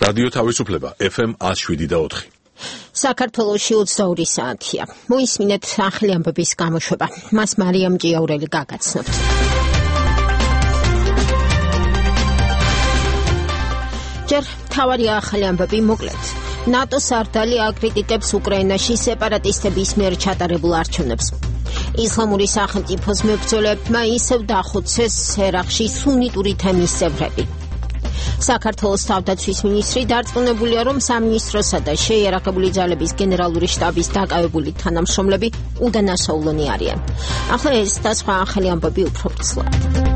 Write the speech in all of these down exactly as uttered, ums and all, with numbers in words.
რადიო თავისუფლება ეფ ემ one oh seven და four. საქართველოში ოცდაორი საათია. მოისმინეთ ახალი ამბების გამოშვება. მას მარიამ ჭიაურელი გაგაცნობთ. ჯერ თავარი ახალი ამბები მოკლედ. ნატო სარდალი აკრიტიკებს უკრაინაში სეპარატისტების მიერ ჩატარებულ არჩევნებს. ისლამური სახელმწიფოს მებრძოლებმა ისევ დახოცეს ერაყში სუნიტური თემის წევრები. საქართველოს თავდაცვის მინისტრი დარწმუნებულია, რომ სამინისტროსა და შეიარაღებული ძალების გენერალური შტაბის დაკავებული თანამშრომლები უდანასაულონი არიან. ახლა ეს და სხვა ახალი ამბები უფრო ცუდად.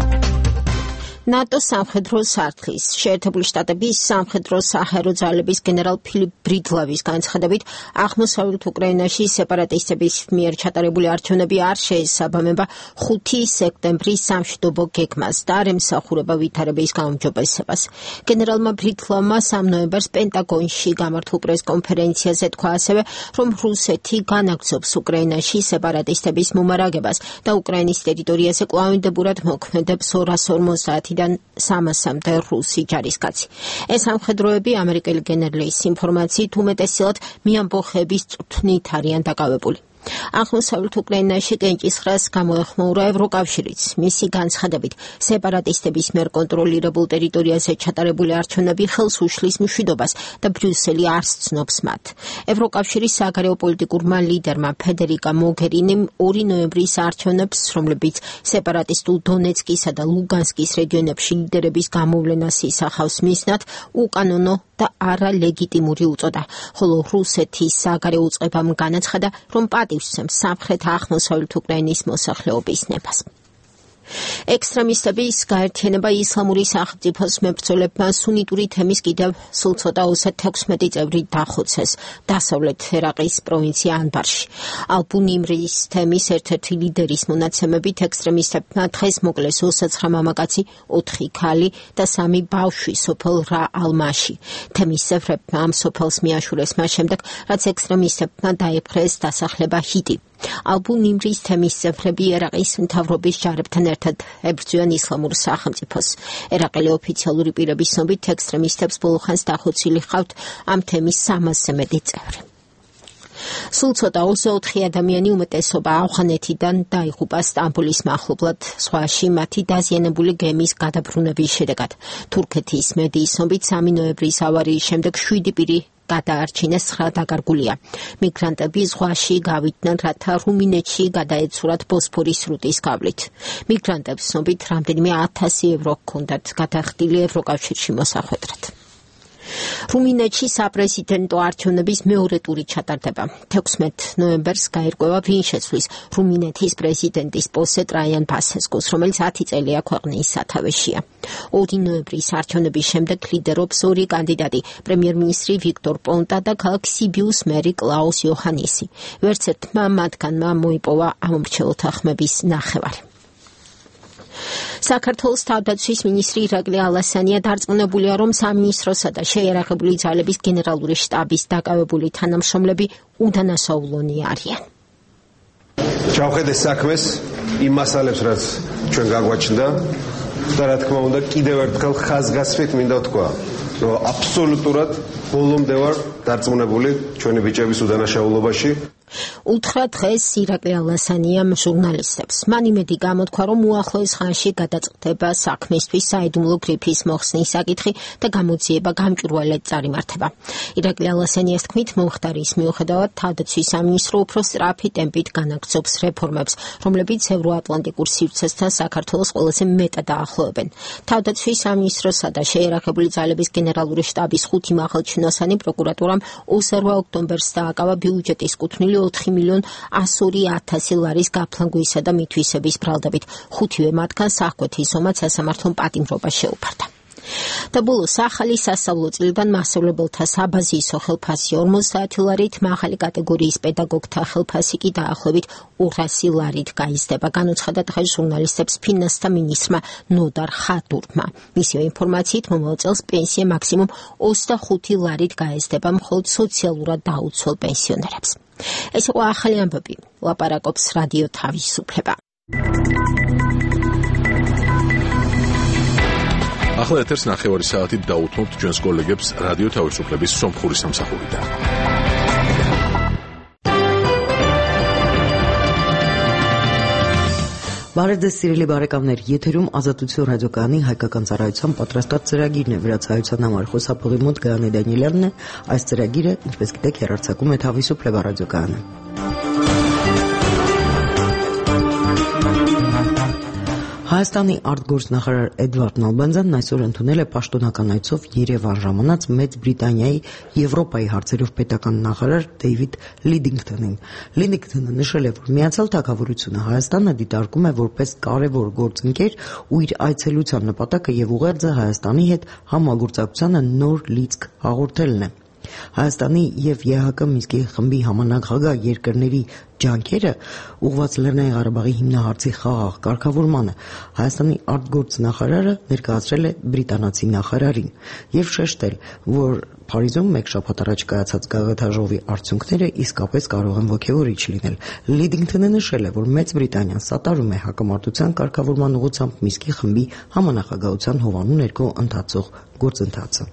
ნატო სამხედრო სარდლის შეერთებული შტატების სამხედრო საჰაერო ძალების გენერალ ფილიპ ბრიდლავის განცხადებით, აღმოსავლეთ უკრაინაში სეპარატისტების მიერ ჩატარებული არჩევნები არ შეესაბამება ხუთი სექტემბრის სამშვიდობო გეგმას და არ ემსახურება ვითარების გაუმჯობესებას. გენერალმა ბრიდლავმა სამ ნოემბერს პენტაგონში გამართულ პრესკონფერენციაზე თქვა ასევე, რომ რუსეთი განაგრძობს უკრაინაში სეპარატისტების მომარაგებას და უკრაინის ტერიტორიაზე კვლავინდებურად მოქმედებს ორას ორმოცდაათი სამასამდე რუსი ჯარისკაცი. ეს სამხედროები ამერიკელი გენერლის ინფორმაციით უმეტესად მიამბოხების წვრთნით არიან დაკავებული. აღმოსავლეთ უკრაინაში კენჭისყრას გამოეხმაურა ევროკავშირიც. მისი განცხადებით, სეპარატისტების მიერ კონტროლირებულ ტერიტორიაზე ჩატარებული არჩევნები ხელს უშლის მშვიდობას და ბრიუსელი არ სცნობს მათ. ევროკავშირის საგარეო პოლიტიკურმა ლიდერმა ფედერიკა მოგერინიმ ორი ნოემბრის არჩევნებს, რომლებიც სეპარატისტულ დონეცკისა და ლუგანსკის რეგიონებში ლიდერების გამოვლენას ისახავს მისნად, უკანონო და არალეგიტიმური უწოდა, ხოლო რუსეთის საგარეო უწყებამ განაცხადა, რომ პატივსცემს სამხრეთ აღმოსავლეთ უკრაინის მოსახლეობის ნებას. ექსტრემისტების გაერთიანება ისლამური სახელმწიფოს მებრძოლებმა სუნიტური თემის კიდევ სულ ცოტა თექვსმეტი წევრი დახოცეს დასავლეთ ერაყის პროვინცია ანბარში. ალბუნიმრის თემის ერთ-ერთი ლიდერის მონაცემებით ექსტრემისტებმა დღეს მოკლეს ოცდათვრამეტ მამაკაცი, ოთხი ქალი და სამი ბავშვი სოფელ რა ალმაში. თემის წევრებმა ამ სოფელს მიაშურეს მას შემდეგ, რაც ექსტრემისტებმა დაიპყრეს დასახლება ჰიტი. ალბუნიმრის თემის წევრები ერაყის მთავრობის ჯარებთან ერთად ებრძვიან ისლამურ სახელმწიფოს. ერაყელი ოფიციალური პირების ცნობით ექსტრემისტებს ბოლოხანს დახოცილი ჰყავთ ამ თემის სამასზე მეტი წევრი. სულ ცოტა ოცდაოთხი ადამიანი უმეტესობა ავღანეთიდან დაიღუპა სტამბოლის მახლობლად, სხვაში მათი დაზიანებული გემის გადაბრუნების შედეგად. თურქეთის მედიის ცნობით სამი ნოემბრის ავარიის შემდეგ შვიდი პირი გადაარჩინეს, ცხრა დაკარგულია. მიგრანტები ზღვაში გავიდნენ, რათა რუმინეთში გადაეცურათ ბოსფორის სრუტის გავლით. მიგრანტებს ცნობით რამდენიმე ათასი ევრო ჰქონდათ გადახდილი ევროკავშირში მოსახვედრად. რუმინეთში საპრეზიდენტო არჩევნების მეორე ტური ჩატარდება. თექვსმეტ ნოემბერს გაირკვევა, ვინ შეცვლის რუმინეთის პრეზიდენტის პოსტზე ტრაიან ბასესკუს, რომელიც ათი წელია ქვეყნის სათავეშია. ორი ნოემბრის არჩევნების შემდეგ ლიდერობს ორი კანდიდატი, პრემიერ-მინისტრი ვიქტორ პონტა და ქალაქ სიბიუს მერი კლაუს იოჰანისი. ვერც ერთმა მათგანმა მოიპოვა ამომრჩეველთა ხმების ნახევარი. საქართველოს თავდაცვის მინისტრი ირაკლი ალასანია დარწმუნებულია, რომ სამინისტროსა და შეიარაღებული ძალების გენერალური შტაბის დაკავებული თანამშრომლები უდანასაულონი არიან. ჩავხედე საქმეს იმ მასალებს, რაც ჩვენ გაგვაჩნდა და რა თქმა უნდა კიდევ ერთხელ ხაზგასმით მინდა ვთქვა, რომ აბსოლუტურად ბოლომდე ვარ დარწმუნებული ჩვენი ბიჭების უდანაშაულობაში. უთხრა დღეს ირაკლი ალასანიამ ჟურნალისტებს. მან იმედი გამოთქვა, რომ უახლოეს ხანში გადაწყდება საქმისთვის საიდუმლო გრიფის მოხსნის საკითხი და გამოძიება გამჭვირვალედ წარიმართება. ირაკლი ალასანიას თქმით, მომხდარის მიუხედავად თავდაცვის სამინისტრო უფრო სწრაფი ტემპით განაგრძობს რეფორმებს, რომლებიც ევროატლანტიკურ სივრცესთან საქართველოს ყველაზე მეტად დაახლოებენ. თავდაცვის სამინისტროსა და შეიარაღებული ძალების გენერალური შტაბის ხუთი მაღალჩინოსანი პროკურატურამ ოცდაორი ოქტომბერს დააკავა ბიუჯეტის კუთვნილი ოთხი მილიონ ასორი ათასი ლარის გაფლანგვისა და მითვისების ბრალდებით. ხუთივე მათგან საჰკვეთის ომად სასამართლომ პატიმრობა შეუფარდა. და ბოლოს ახალი სასწავლო წლიდან მასწავლებელთა საბაზისო ხელფასი ორმოცდაათი ლარით, მაღალი კატეგორიის პედაგოგთა ხელფასი კი დაახლოებით ორასი ლარით გაიზრდება. განუცხადა დღეს ჟურნალისტებს ფინანსთა მინისტრმა ნოდარ ხადურმა. მისივე ინფორმაციით მომავალ წელს პენსია მაქსიმუმ ოცდახუთი ლარით გაიზრდება მხოლოდ სოციალურად დაუცველ პენსიონერებს. ეს იყო ახალი ამბები. ლაპარაკობს რადიო თავისუფლება. ახლა ეთერს ნახევარი საათით დაუთმობთ ჩვენს კოლეგებს რადიო თავისუფლების სომხური სამსახურიდან. Բարև սիրելի բարեկամներ, եթերում ազատություն ռադիոկայանի հայկական ծառայության պատրաստած ծրագիրն է, վրացայության համար խոսափողի մոտ Գայանե Դանիելյանն է, այս ծրագիրը, ինչպես գիտեք, հեռարձակում է Թավիսուփլեվա ռադիոկայանը։ Հայաստանի արտգործնախարար Էդվարդ Նալբանդյանն այսօր ընդունել է պաշտոնական այցով Երևան ժամանած Մեծ Բրիտանիայի Եվրոպայի հարցերով պետական նախարար Դեյվիդ Լիդինգթոնին։ Լիդինգթոնը նշել է, որ Միացյալ Թագավորությունը Հայաստանը դիտարկում է որպես կարևոր գործընկեր ու իր այցելության նպատակը եւ ուղերձը Հայաստանի հետ համագործակցությանը նոր լիցք հաղորդելն է։ Հայաստանի եւ ԵՀԿ Մինսկի խմբի համանախագահ երկրների ջանքերը ուղղված Լեռնային Ղարաբաղի հիմնահարցի խաղաղ կարգավորմանը Հայաստանի արտգործնախարարը ներկայացրել է բրիտանացի նախարարին եւ շեշտել, որ Փարիզում մեկ շաբաթ առաջ կայացած գաղութաժողովի արդյունքները իսկապես կարող են ոգևորիչ լինել։ Լիդինգթոնը նշել է, որ Մեծ Բրիտանիան սատարում է հակամարտության կարգավորման ուղղությամբ Մինսկի խմբի համանախագահության հովանու ներքո ընթացող գործընթացը։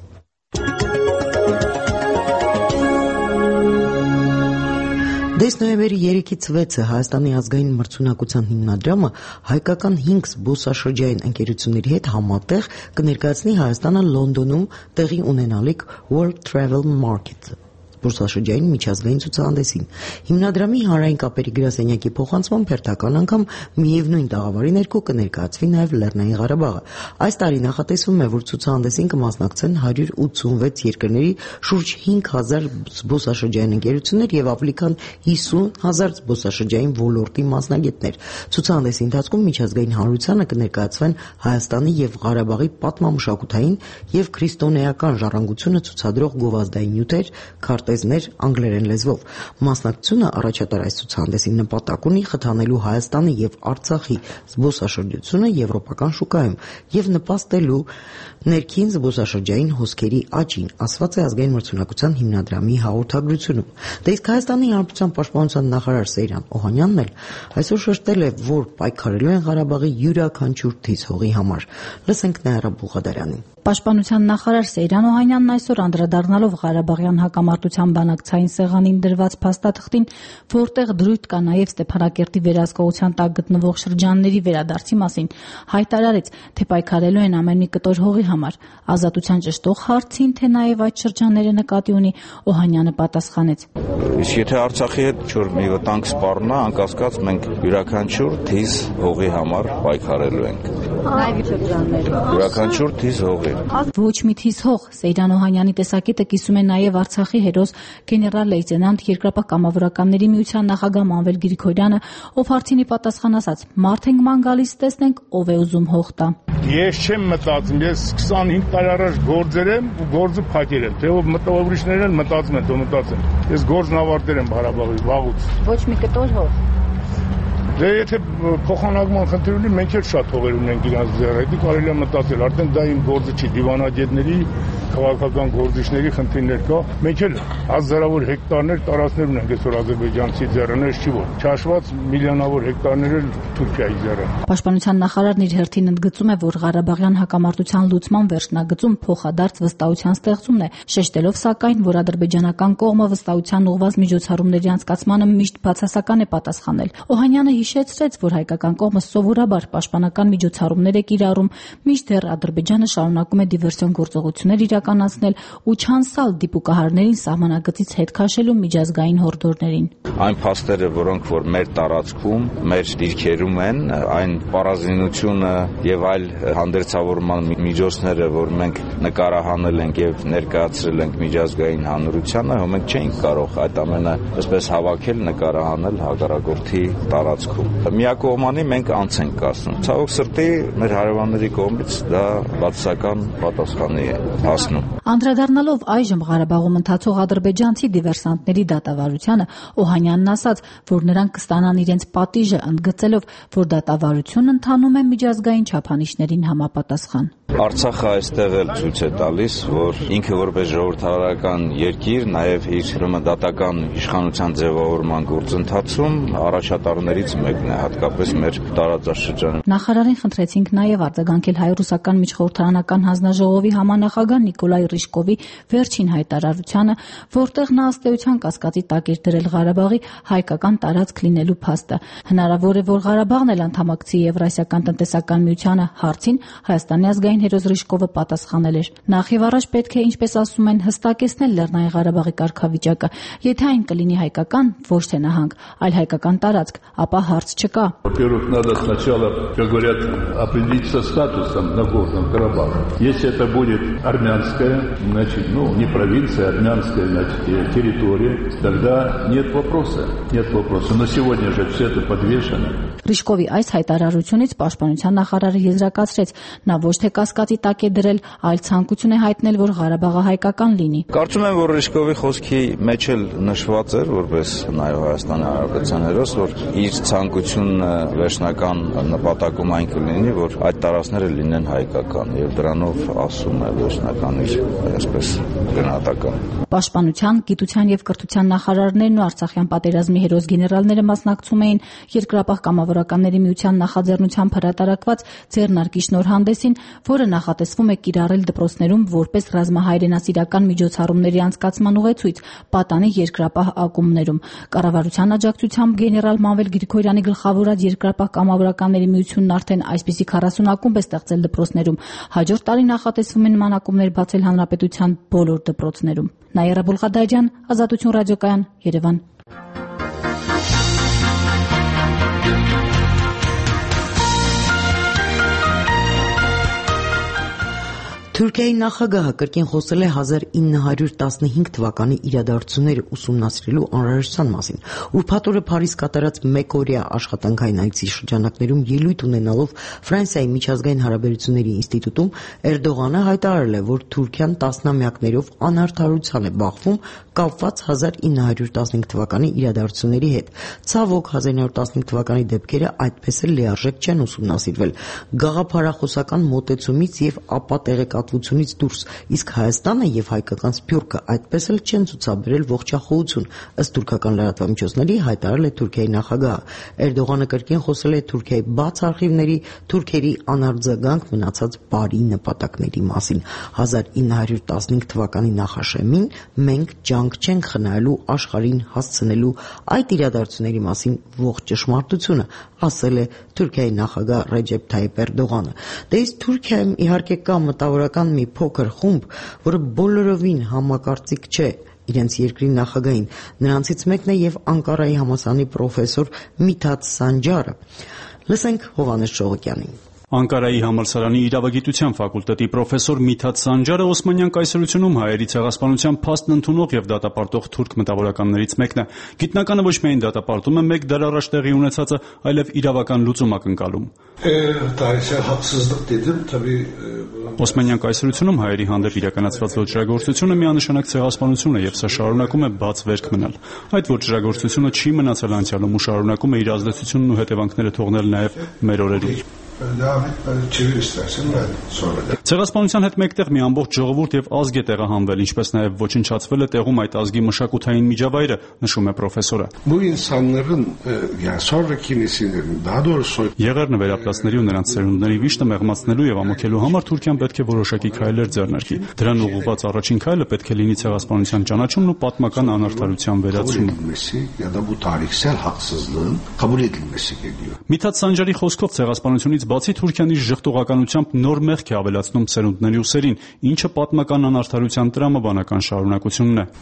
Դες նոյեմբերի երեքից վեցը Հայաստանի ազգային մրցունակության հիմնադրամը հայկական հինգ զբոսաշրջային ընկերությունների հետ համատեղ կներկայացնի Հայաստանը Լոնդոնում տեղի ունենալիք World Travel Market զբոսաշրջային միջազգային ցուցահանդեսին։ Հիմնադրամի հանրային կապերի գրասենյակի փոխանցման հերթական անգամ միևնույն տաղավարի ներքո կներկայացվի նաև Լեռնային Ղարաբաղը։ Այս տարի նախատեսվում է, որ ցուցահանդեսին կմասնակցեն հարյուր ութսունվեց երկրների շուրջ հինգ հազար զբոսաշրջային ընկերություններ եւ ավելի քան հիսուն հազար զբոսաշրջային ոլորտի մասնագետներ։ Ցուցահանդեսի ընթացքում միջազգային հանրությանը կներկայացվեն Հայաստանի եւ Ղարաբաղի պատմամշակութային եւ քրիստոնեական ժառանգությունը ցուցադրող գովազդային նյութեր, քարտեզներ անգլերեն լեզվով։ Մասնակցությունը առաջատար այս ցուցահանդեսի նպատակ ունի խթանելու Հայաստանի եւ Արցախի զբոսաշրջությունը եվրոպական շուկայում եւ նպաստելու ներքին զբոսաշրջային հոսքերի աճին, ասված է ազգային մրցունակության հիմնադրամի հաղորդագրությունում։ Դե իսկ Հայաստանի Հանրապետության պաշտպանության նախարար Սեյրան Օհանյանն էլ այսօր շեշտել է, որ պայքարելու են Ղարաբաղի յուրաքանչյուր թիզ հողի համար։ Լսենք Նայրա Բուղադարյանին։ Պաշտպանության նախարար Սեյրան Օհանյանն այսօր անդրադառնալով Ղարաբաղյան հակամարտության բանակցային սեղանին դրված փաստաթղթին, որտեղ դրույթ կա նաև Ստեփանակերտի վերահսկողության տակ գտնվող շրջանների վերադարձի մասին, հայտարարեց, թե պայքարելու են ամեն մի կտոր հողի համար։ Ազատության ճշտող հարցին, թե նաև այդ շրջանները նկատի ունի, Օհանյանը պատասխանեց. Իսկ եթե Արցախի հետ ինչ-որ մի վտանգ սպառնա, անկասկած մենք յուրաքանչյուր թիզ հողի համար պայքարելու ենք։ Յուրաքանչյուր թիզ հողի Ոչ մի թիզ հող Սեյրան Օհանյանի տեսակետը կիսում է նաև Արցախի հերոս գեներալ լեյտենանտ երկրապահ կամավորականների միության նախագահ Մանվել Գրիգորյանը, ով հարցինի պատասխան ասաց. «Մարդ ենք ման գալիս, տեսնենք ով է ուզում հող տա»։ Ես չեմ մտածում, ես քսանհինգ տարի առաջ գործեր եմ ու գործը փակել եմ, թե ով մտավոր ուրիշներն են մտածում են, դու մտածեմ։ Ես գործն ավարտել եմ Ղարաբաղի վաղուց։ Ոչ մի կտոր հող։ Դե եթե փոխանակման խնդիր ունի, մենք էլ շատ հողեր ունենք իրանց ձեռը, դա կարելի է մտածել, արդեն դա իմ գործը չի, դիվանագետների, քաղաքական գործիչների խնդիրներ կա։ Մենք էլ հազարավոր հեկտարներ տարածքներ ունենք այսօր ադրբեջանցի ձեռնից չի որ, չհաշված միլիոնավոր հեկտարներ էլ Թուրքիայի ձեռը։ Պաշտպանության նախարարն իր հերթին ընդգծում է, որ Ղարաբաղյան հակամարտության լուծման վերջնագծում փոխադարձ վստահության ստեղծումն է, շեշտելով սակայն, որ ադրբեջանական կողմը վստահության ուղղված միջոցառումների անցկացմանը միշտ բացասական է պատասխանել։ Օհանյանը հիշեցրեց, որ հայկական կողմը սովորաբար պաշտպանական միջոցառումներ է կիրառում, մինչդեռ Ադրբեջանը շարունակում է դիվերսիոն գործողություններ իրականացնել ու չանցալ դիպուկահարներին սահմանագծից հետ քաշելու միջազգային հորդորներին։ Այն փաստերը, որոնք որ մեր տարածքում, մեր դիրքերում են, այն պարազինությունը եւ այլ հանդերձավորման միջոցները, որ մենք նկարահանել ենք եւ ներկայացրել ենք միջազգային հանրությանը, մենք չենք կարող այդ ամենը այսպես հավաքել, նկարահանել հակառակորդի տարածքում։ Միակողմանի մենք անց ենք կասում։ Ցավոք սրտի մեր հարևանների կողմից դա բացասական պատասխանի է հաս վերացնում։ Անդրադառնալով այժմ Ղարաբաղում ընթացող ադրբեջանցի դիվերսանտների դատավարությանը, Օհանյանն ասաց, որ նրանք կստանան իրենց պատիժը, ընդգծելով, որ դատավարությունն ընթանում է միջազգային չափանիշներին համապատասխան։ Արցախը այստեղ էլ ցույց է տալիս, որ ինքը որպես ժողովրդավարական երկիր, նաև իր դատական իշխանության ձևավորման գործընթացում առաջատարներից մեկն է, հատկապես մեր տարածաշրջանում։ Նախարարին խնդրեցինք նաև արձագանքել հայ-ռուսական միջխորհրդարանական հանձնաժողովի համանախագահ Նիկոլայ Ռիժկովի վերջին հայտարարությանը, որտեղ նա ըստ էության կասկածի տակ էր դրել Ղարաբաղի հայկական տարածք լինելու փաստը։ Հնարավոր է, որ Ղարաբաղն էլ անդամակցի Եվրասիական տնտեսական միությանը հարցին Հայաստանի ազգային հերոս Ռիժկովը պատասխանել էր. Նախ եւ առաջ պետք է, ինչպես ասում են, հստակեցնել Լեռնային Ղարաբաղի կարգավիճակը։ Եթե այն կլինի հայկական, ոչ թե նահանգ, այլ հայկական տարածք, ապա հարց չկա։ Во-первых, надо сначала, как говорят, определиться со статусом Нагорного Карабаха. Если это будет армянская, значит, ну, не провинция, а армянская, значит, территория, тогда нет вопроса. Нет вопроса. Но сегодня же все это подвешено. Ռիժկովի այս հայտարարությունից պաշտպանության նախարարը եզրակացրեց, նա ոչ թե կասկածի տակ է դրել, այլ ցանկություն է հայտնել, որ Ղարաբաղը հայկական լինի։ Կարծում եմ, որ Ռիժկովի խոսքի մեջ էլ նշված էր, որպես նաև Հայաստանի Հանրապետության հերոս, որ իր ցանկությունը վերջնական նպատակում այն կլինի, որ այդ տարածքները լինեն հայկական, եւ դրանով ասում է վերջնական իր այսպես գնահատական։ Պաշտպանության, գիտության եւ կրթության նախարարներն ու Արցախյան պատերազմի հերոս գեներալները մասնակցում էին Երկրապահ կամավորականների միության նախաձեռնությամբ հրատարակված ձեռնարկի շնորհանդեսին, որը նախատեսվում է կիրառել դպրոցներում որպես ռազմահայրենասիրական միջոցառումների անցկացման ուղեցույց պատանի երկրապահ ակումբներում։ Կառավարության աջակցությամբ գեներալ Մանվել Գրիգորյանի գլխավորած Երկրապահ կամավորականների միությունն արդեն այսպիսի քառասուն ակումբ է ստեղծել դպրոցներում։ Հաջորդ տարի նախատեսվում է նման ակումբներ բացել հանրապետության բոլոր դպրոցներում։ Նաիրա Բուլղադաջյան, Ազատություն ռադիոկայան, Երևան։ Թուրքիայի նախագահը կրկին խոսել է հազար ինը հարյուր տասնհինգ թվականի իրադարձությունները ուսումնասիրելու անհրաժեշտության մասին։ Ուրբաթ օրը Փարիզ կատարած մեկօրյա աշխատանքային այցի շրջանակներում ելույթ ունենալով Ֆրանսիայի միջազգային հարաբերությունների ինստիտուտում Էրդողանը հայտարարել է, որ Թուրքիան տասնամյակներով անարդարության է բախվում կապված հազար ինը հարյուր տասնհինգ թվականի իրադարձությունների հետ։ Ցավոք, հազար ինը հարյուր տասնհինգ թվականի դեպքերը այդպես էլ լիարժեք չեն ուսումնասիրվել գաղափարախոսական մոտեցումից եւ ապա տեղեկատվությունից դուրս, իսկ Հայաստանը եւ հայկական սփյուռքը այդպես էլ չեն ցուցաբերել ողջախոհություն, ըստ թուրքական լրատվամիջոցների հայտարարել է Թուրքիայի նախագահը։ Էրդողանը կրկին խոսել է Թուրքիայի բաց արխիվների, թուրքերի անարձագանք մնացած բարի նպատակների մասին։ հազար ինը հարյուր տասնհինգ թվականի նախաշեմին մենք ջանք չենք խնայելու աշխարհին հասցնելու այդ իրադարձությունների մասին ողջ ճշմարտությունը, ասել է Թուրքիայի նախագահ Ռեջեփ Թայիփ Էրդողանը։ Դե իսկ Թուրքիայում իհարկե կա մտավորական մի փոքր խումբ, որը բոլորովին համակարծիք չէ իրենց երկրի նախագահին։ Նրանցից մեկն է եւ Անկարայի համալսարանի պրոֆեսոր Միթաթ Սանջարը։ Լսենք Հովհաննես Շողոկյանին։ Անկարայի համալսարանի իրավագիտության ֆակուլտետի պրոֆեսոր Միթաթ Սանջարը Օսմանյան կայսրությունում հայերի ցեղասպանության փաստն ընդունող եւ դատապարտող թուրք մտավորականներից մեկն է։ Գիտնականը ոչ միայն դատապարտում է մեկ դար առաջ տեղի ունեցածը, այլև իրավական լուծում ակնկալում։ Օսմանյան կայսրությունում հայերի հանդեպ իրականացված ոճրագործությունը միանշանակ ցեղասպանություն է եւ սա շարունակում է բաց վերք մնալ։ Այդ ոճրագործությունը չի մնացել անցյալում ու շարունակում է իր ազդեցությունն ու հետևանքները թողնել նաեւ մեր օրերում։ Ցեղասպանության հետ մեկտեղ մի ամբողջ ժողովուրդ եւ ազգ է տեղահանվել, ինչպես նաեւ ոչնչացվել է տեղում այդ ազգի մշակութային միջավայրը, նշում է պրոֆեսորը։ Եղեռնը վերապրածների ու նրանց սերունդների վիշտը մեղմացնելու եւ ամոքելու համար Թուրքիան պետք է որոշակի քայլեր ձեռնարկի։ Դրան ուղղված առաջին քայլը պետք է լինի ցեղասպանության ճանաչումն ու պատմական անարդարության վերացումը։ Միթաթ Սանջարի խոսքով ցեղասպանությունից բացի Թուրքիան իր ժխտողականությամբ նոր մեղք է ավելացնում սերունդների ուսերին, ինչը պատմական անարդարության տրամաբանական շարունակությունն է։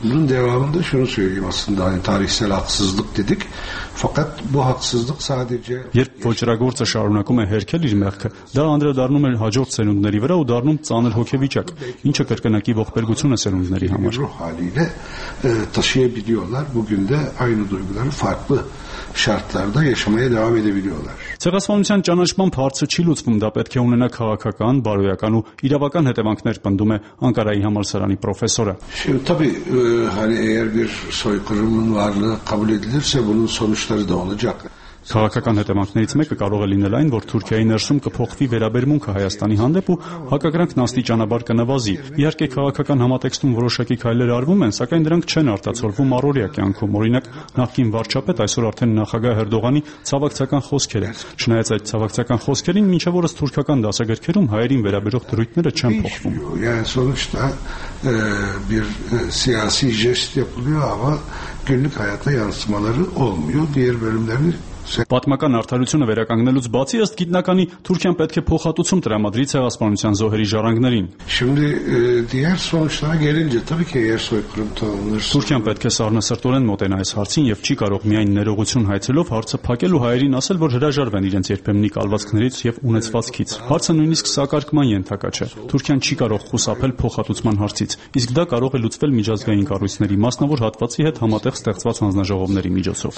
Երբ ոճրագործը շարունակում է հերքել իր մեղքը, դա անդրադառնում է հաջորդ սերունդների վրա ու դառնում ծանր հոգեվիճակ, ինչը կրկնակի ողբերգություն է սերունդների համար։ şartlarda yaşamaya devam edebiliyorlar. Ցեղասպանության ճանաչման հարցը չի լուծվում, դա պետք է ունենա քաղաքական, բարոյական ու իրավական հետևանքներ, պնդում է Անկարայի համալսարանի պրոֆեսորը. Şimdi tabii e, hani eğer bir soykırımın varlığı kabul edilirse bunun sonuçları da olacak. Քաղաքական հետևանքներից մեկը կարող է լինել այն, որ Թուրքիայի ներսում կփոխվի վերաբերմունքը Հայաստանի հանդեպ ու հակակրանքն աստիճանաբար կնվազի։ Իհարկե քաղաքական համատեքստում որոշակի քայլեր արվում են, սակայն դրանք չեն արտացոլվում առօրյա կյանքում։ Օրինակ, նախկին վարչապետ, այսօր արդեն նախագահ Էրդողանի ցավակցական խոսքերը։ Չնայած այդ ցավակցական խոսքերին, մինչև օրս թուրքական դասագրքերում հայերին վերաբերող դրույթները չեն փոխվում։ Yani sonuçta e, bir e, siyasi jest yapılıyor ama günlük hayata yansımaları olmuyor. Diğer bölümlerini Պատմական արդարությունը վերականգնելուց բացի ըստ գիտնականի Թուրքիան պետք է փոխհատուցում տրամադրի ցեղասպանության զոհերի ժառանգներին։ Şimdi e, diğer sonuçlara gelince tabii ki eğer soykırım tanınırsa Թուրքիան պետք է սառնասրտորեն մոտենա այս հարցին եւ չի կարող միայն ներողություն հայցելով հարցը փակել ու հայերին ասել, որ հրաժարվեն իրենց երբեմնի կալվածքներից եւ ունեցվածքից։ Հարցը նույնիսկ սակարկման ենթակա չէ։ Թուրքիան չի կարող խուսափել փոխհատուցման հարցից, իսկ դա կարող է լուծվել միջազգային կառույցների, մասնավոր հատվածի հետ համատեղ ստեղծված հանձնաժողովների միջոցով։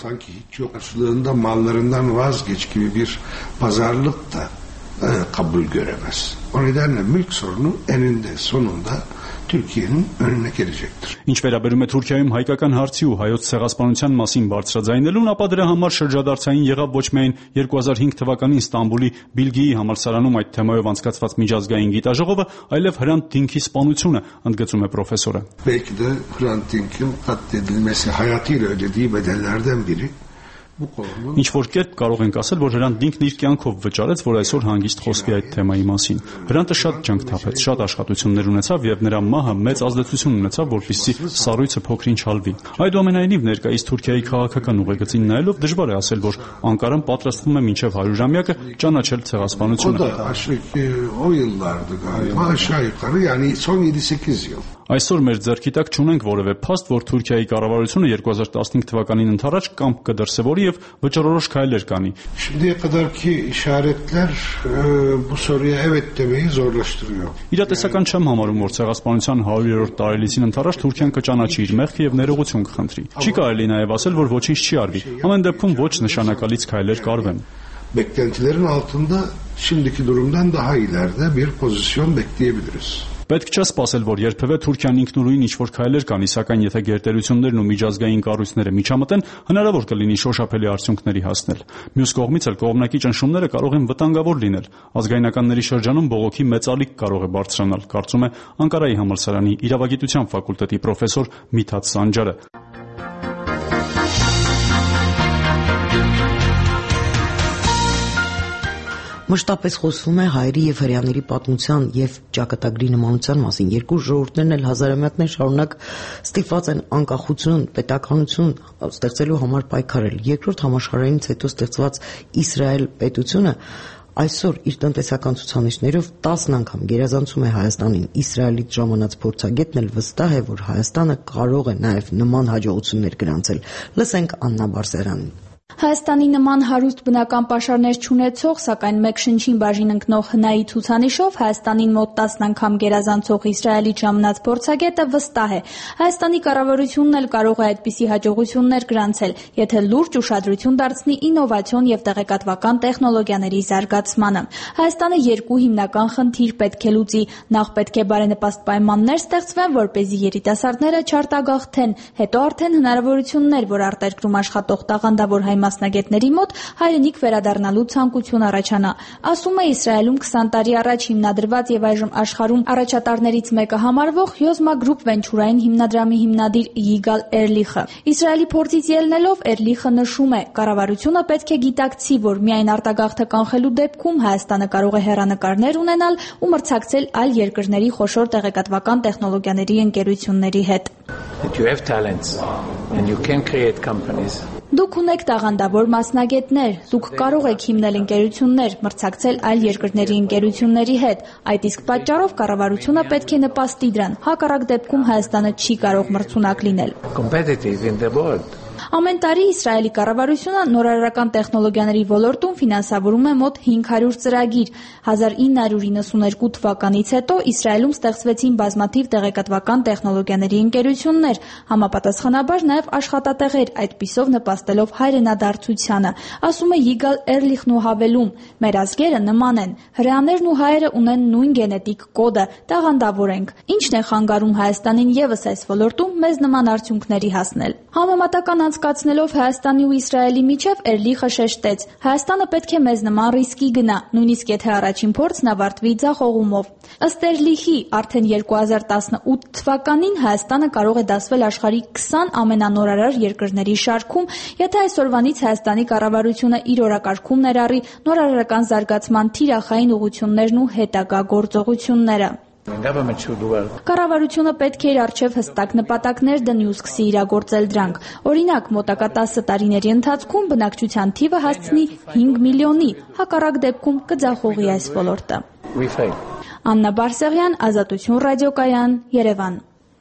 Mallarından vazgeç gibi bir pazarlık da e, kabul göremez. O nedenle mülk sorunu eninde sonunda Türkiye'nin önüne gelecektir. Ինչ վերաբերում է Թուրքիայում հայկական հարցի ու հայոց ցեղասպանության մասին բարձրաձայնելուն, ապա դրա համար շրջադարձային եղավ ոչ միայն երկու հազար հինգ թվականին Ստամբուլի Բիլգիի համալսարանում այդ թեմայով անցկացված միջազգային գիտաժողովը, այլև Հրանտ Դինքի սպանությունը, ընդգծում է պրոֆեսորը։ Belki de Hrant Dink'in katledilmesi hayatıyla ödediği bedellerden biri. Ինչ որ կերպ կարող ենք ասել, որ Հրանտ Դինքն իր կյանքով վճարեց, որ այսօր հանգիստ խոսվի այդ թեմայի մասին։ Հրանտը շատ ջանք թափեց, շատ աշխատություններ ունեցավ եւ նրա մահը մեծ ազդեցություն ունեցավ, որպեսզի սառույցը փոքրինչ հալվի։ Այդուամենայնիվ ներկայիս Թուրքիայի քաղաքական ուղեգծին նայելով դժվար է ասել, որ Անկարան պատրաստվում է մինչև հարյուրամյակը ճանաչել ցեղասպանությունը։ O yıllardı galiba aşağı yukarı yani son yedi sekiz yıl. Այսօր մեր ձեռքի տակ չունենք որևէ փաստ, որ Թուրքիայի կառավարությունը երկու հազար տասնհինգ թվականին ընթരാճ կամք կդրսևորի եւ վճռորոշ քայլեր կանի։ Şimdiye kadarki işaretler e, bu soruya evet demeyi zorlaştırıyor. Իրատեսական չեմ համարում, որ ցեղասպանության հարյուրերորդ տարելիցին ընթരാճ Թուրքիան կճանաչի իր մեղքը եւ ներողություն կխնդրի։ Չի կարելի նաեւ ասել, որ ոչինչ չի արվի։ Ամեն դեպքում ոչ նշանակալից քայլեր կարվեն։ Beklentilerin altında şimdiki durumdan daha ileride bir pozisyon bekleyebiliriz. Պետք չէ սպասել, որ երբևէ Թուրքիան ինքնուրույն ինչ-որ քայլեր կանի, սակայն եթե գերտերություններն ու միջազգային կառույցները միջամտեն, հնարավոր կլինի շոշափելի արդյունքների հասնել։ Մյուս կողմից էլ կողմնակի ճնշումները կարող են վտանգավոր լինել։ Ազգայնականների շրջանում բողոքի մեծ ալիք կարող է բարձրանալ, կարծում է Անկարայի համալսարանի իրավագիտության ֆակուլտետի պրոֆեսոր Միթաթ Սանջարը։ Մշտապես խոսվում է հայերի եւ հրեաների պատմության եւ ճակատագրի նմանության մասին։ Երկու ժողովուրդներն էլ հազարամյակներ շարունակ ստիպված են անկախություն, պետականություն ստեղծելու համար պայքարել։ Երկրորդ համաշխարհայինից հետո ստեղծված Իսրայել պետությունը այսօր իր տնտեսական ցուցանիշներով տասն անգամ գերազանցում է Հայաստանին։ Իսրայելից ժամանած փորձագետն էլ վստահ է, որ Հայաստանը կարող է նաեւ նման հաջողություններ գրանցել։ Լսենք Աննա Բարսեղյանին։ Հայաստանի նման հարուստ բնական պաշարներ չունեցող, սակայն մեկ շնչին բաժին ընկնող հնայի ցուցանիշով Հայաստանին մոտ տասն անգամ գերազանցող Իսրայելից ժամանած փորձագետը վստահ է։ Հայաստանի կառավարությունն էլ կարող է այդպիսի հաջողություններ գրանցել, եթե լուրջ ուշադրություն դարձնի ինովացիոն եւ տեղեկատվական տեխնոլոգիաների զարգացմանը։ Հայաստանը երկու հիմնական խնդիր պետք է լուծի։ Նախ պետք է բարենպաստ պայմաններ ստեղծվեն, որպեսզի երիտասարդները չարտագաղթեն, հետո արդեն հնարավորություններ, որ արտերկրում աշխատող տաղանդավոր հայ մասնագետների մոտ հայրենիք վերադառնալու ցանկություն առաջանա։ Ասում է Իսրայելում քսան տարի առաջ հիմնադրված եւ այժմ աշխարհում առաջատարներից մեկը համարվող Yozma Group վենչուրային հիմնադրամի հիմնադիր Yigdal Erlichը։ Իսրայելի փորձից ելնելով Erlichը նշում է, կառավարությունը պետք է գիտակցի, որ միայն արտագաղթը կանխելու դեպքում Հայաստանը կարող է հեռանկարներ ունենալ ու մրցակցել այլ երկրների խոշոր տեղեկատվական տեխնոլոգիաների ընկերությունների հետ։ You have talents and you can create companies. Դուք ունեք տաղանդավոր մասնագետներ, դուք կարող եք հիմնել ընկերություններ, մրցակցել այլ երկրների ընկերությունների հետ։ Այդ իսկ պատճառով կառավարությունը պետք է նպաստի դրան։ Հակառակ դեպքում Հայաստանը չի կարող մրցունակ լինել։ Ամեն տարի Իսրայելի կառավարությունը նորարարական տեխնոլոգիաների ոլորտում ֆինանսավորում է մոտ հինգ հարյուր ծրագիր։ հազար ինը հարյուր իննսուններկու թվականից հետո Իսրայելում ստեղծվեցին բազմաթիվ տեղեկատվական տեխնոլոգիաների ընկերություններ, համապատասխանաբար նաև աշխատատեղեր, այդպիսով նպաստելով հայրենադարձությանը, ասում է Յիգալ Էրլիխն ու հավելում. «Մեր ազգերը նման են, հրեաներն ու հայերը ունեն նույն գենետիկ կոդը, տաղանդավոր ենք։ Ինչն է խանգարում Հայաստանին ևս այս ոլորտում մեզ նման արդյունքների հասնել»։ Համեմատական անցկացնելով Հայաստանի ու Իսրայելի միջև Էրլիխը շեշտեց. «Հայաստանը պետք է մեզ նման ռիսկի գնա, նույնիսկ եթե առաջին փորձն ավարտվի ձախողումով»։ Ըստ Էրլիխի, արդեն երկու հազար տասնութ թվականին Հայաստանը կարող է դասվել աշխարհի քսան ամենանորարար երկրների շարքում, եթե այսօրվանից Հայաստանի կառավարությունը իր օրակարգում ներառի նորարարական զարգացման թիրախային ուղղություններն ու հետագա գործողությունները։ Կառավարությունը պետք է իր առջև հստակ նպատակներ դնի ու սկսի իրագործել դրանք։ Օրինակ, մոտակա տասը տարիների ընթացքում բնակչության թիվը հասցնի հինգ միլիոնի, հակառակ դեպքում կձախողի այս ոլորտը։ Աննա Բարսեղյան, Ազատություն ռադիոկայան, Երևան։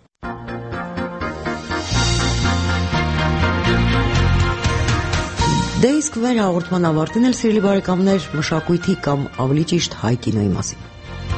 Դե իսկ մեր հաղորդման ավարտին էլ սիրելի բարեկամներ, մշակույթի կամ ավելի ճիշտ հայ կինոյի մասին։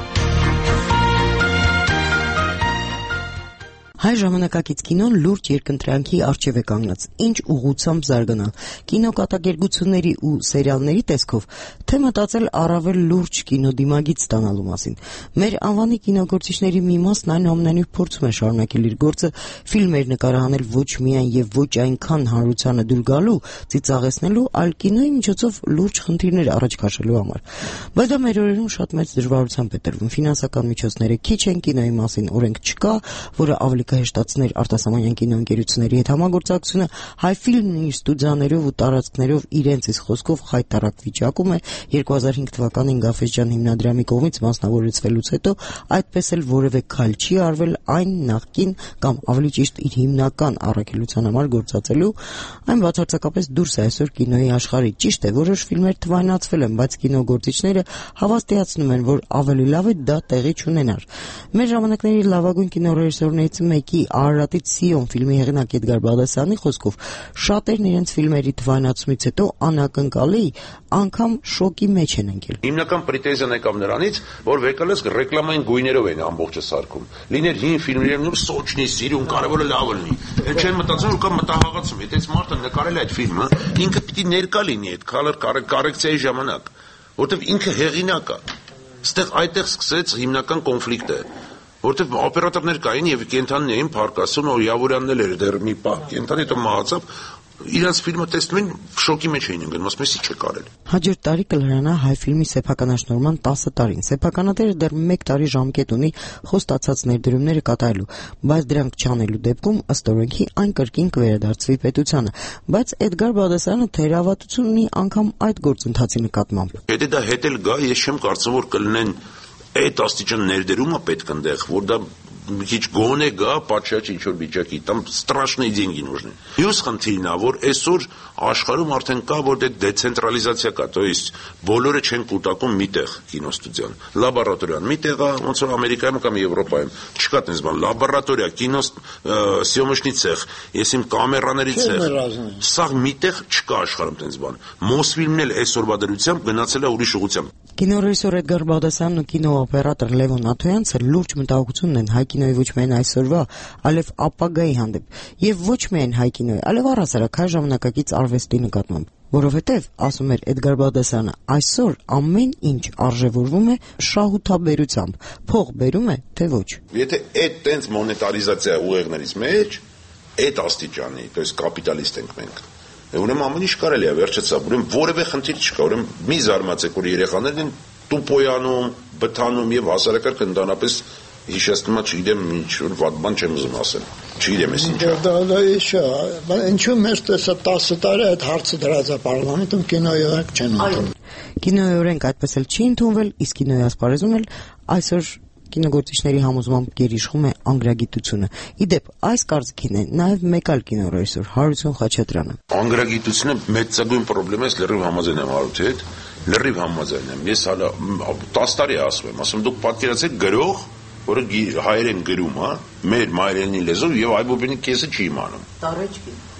Հայ ժամանակակից կինոն լուրջ երկընտրանքի առջև է կանգնած, ինչ ուղղությամբ զարգանալ։ Կինոկատակերգությունների ու սերիալների տեսքով, թե մտածել առավել լուրջ կինոդիմագիծ ստանալու մասին։ Մեր անվանի կինոգործիչների մի մասն այնուամենայնիվ փորձում է շարունակել իր գործը ֆիլմեր նկարահանել ոչ միայն եւ ոչ այնքան հանրությանը դուր գալու, ծիծաղեցնելու, այլ կինոյի միջոցով լուրջ խնդիրներ առաջ քաշելու համար։ Բայց դա մեր օրերում շատ մեծ դժվարությամբ է տրվում։ Ֆինանսական միջոցները քիչ են, կինոյի մասին օրենք չկա, որը ավելի կհեշտացներ արտասահմանյան կինոընկերությունների հետ համագործակցությունը, հայ ֆիլմն իր ստուդիաներով ու տարածքներով իրենց իսկ խոսքով խայտարակ վիճակում է երկու հազար հինգ թվականին Գաֆէսջան հիմնադրամի կողմից մասնավորեցվելուց հետո այդպես էլ որևէ քայլ չի արվել այն նախկին կամ ավելի ճիշտ իր հիմնական առաքելության համար գործածելու, այն բացարձակապես դուրս է այսօր կինոյի աշխարհի։ Ճիշտ է, որոշ ֆիլմեր թվայնացվել են, բայց կինոգործիչները հավաստիացնում են, որ ավելի լավ է դա տեղի չունենար։ Մեր ժամանակների լավագույն կինոռեժիսորներից մեկի Արարատից Սիոն ֆիլմի հեղինակ Էդգար Բաղդասարյանի խոսքով շատերն իրենց ֆիլմերի թվայնացումից հետո անակնկալի անգամ շոկի մեջ են ընկել։ Հիմնական պրետենզիան եկավ նրանից, որ վեկալես ռեկլամային գույներով են ամբողջը սարքում։ Լիներ հին ֆիլմերում նոր սոճնի, սիրուն, կարևորը լավ լինի։ Էլ չեն մտածում, որ կա մտահղացում, եթե այս մարդը նկարել է այդ ֆիլմը, ինքը պիտի ներկա լինի այդ color correction-ի ժամանակ, որովհետև ինքը հեղինակ է։ Այստեղ այդտեղ սկսեց հիմնական կոնֆլիկտը, որտեվ օպերատորներ կային եւ կենթանին էին փարկասում, ու Յավուրյանն էլ էր դեռ մի պահ կենթանի հետո մահացավ, իրենց ֆիլմը տեսնում են շոկի մեջ էին ընկնում, ասում էսի չկարել։ Հաջորդ տարի կլրանա հայ ֆիլմի սեփականաշնորհման տասը տարին։ Սեփականատերը դեռ մեկ տարի ժամկետ ունի խոստացած ներդրումները կատարելու, բայց դրանք չանելու դեպքում ըստ օրենքի այն կրկին կվերադարձվի պետությանը։ Բայց Էդգար Բաղդասարյանը թերավատություն ունի անգամ այդ գործընթացի նկատմամբ։ Եթե դա հետ էլ գա, ես չեմ կարծում, որ կլինեն այդ աստիճան ներդրումը պետք ընդեղ, որ դա մի քիչ գոնե գա, պատշաճ ինչ-որ վիճակի, там страшные деньги нужны։ Մյուս խնդիրն է, որ այսօր աշխարհում արդեն կա, որ դե դեցենտրալիզացիա կա, то есть բոլորը չեն կուտակում միտեղ կինոստուդիան։ Լաբորատորիան միտեղ է, ոնց որ Ամերիկայում կամ Եվրոպայում չկա տես բան, լաբորատորիա, կինո սյոմոչնի ցեխ, ես իմ կամերաների ցեխ։ Սա միտեղ չկա աշխարհում տես բան։ Մոսֆիլմն էլ այսօրվա դրությամբ գնացել է ուրիշ ուղղությամբ։ Կինոռեժիսոր Էդգար Բաղդասարյանն ու կինոօպերատոր Լևոն Աթոյանցը լուրջ մտահոգություն ունեն հայ կինոյի ոչ միայն այսօրվա, այլև ապագայի հանդեպ, եւ ոչ միայն հայ կինոյի, այլև առհասարակ հայ ժամանակակից արվեստի նկատմամբ, որովհետեւ, ասում էր Էդգար Բաղդասարյանը, այսօր ամեն ինչ արժևորվում է շահութաբերությամբ, փող բերում է, թե ոչ։ Եթե այդ տենց մոնետարիզացիա ուղեղներից մեջ, այդ աստիճանի, то есть կապիտալիստ ենք մենք։ Ուրեմն ամեն ինչ կարելի է վերջացավ, ուրեմն որևէ խնդիր չկա, ուրեմն մի զարմացեք, որ երեխաներն են տուպոյանում, բթանում եւ հասարակարգը ընդհանրապես հիշեցնում է, չգիտեմ, ինչ որ վատ բան չեմ ուզում ասել։ Չգիտեմ ես ինչա։ Դա դա ինչա, ինչու մեր տեսա տասը տարի այդ հարցը դրած է parlamentum կինոյի օրենք չեն ընդունել։ Կինոյի օրենք այդպես էլ չի ընդունվել, իսկ կինոյի ասպարեզում էլ այսօր կինոգործիչների համոզմամբ գերիշխում է անգրագիտությունը։ Իդեպ, այս կարծիքին է նաև մեկ այլ կինոռեժիսոր Հարություն Խաչատրյանը։ Անգրագիտությունը մեծագույն խնդրեմ է, լրիվ համաձայն եմ Հարութի հետ, լրիվ համաձայն եմ։ Ես հələ տասը տարի ասում եմ, ասում դուք պատկերացեք գրող, որը հայերեն գրում, հա, մեր մայրենի լեզվով եւ այբոբենի կեսը չի իմանում։ Տարեջքի։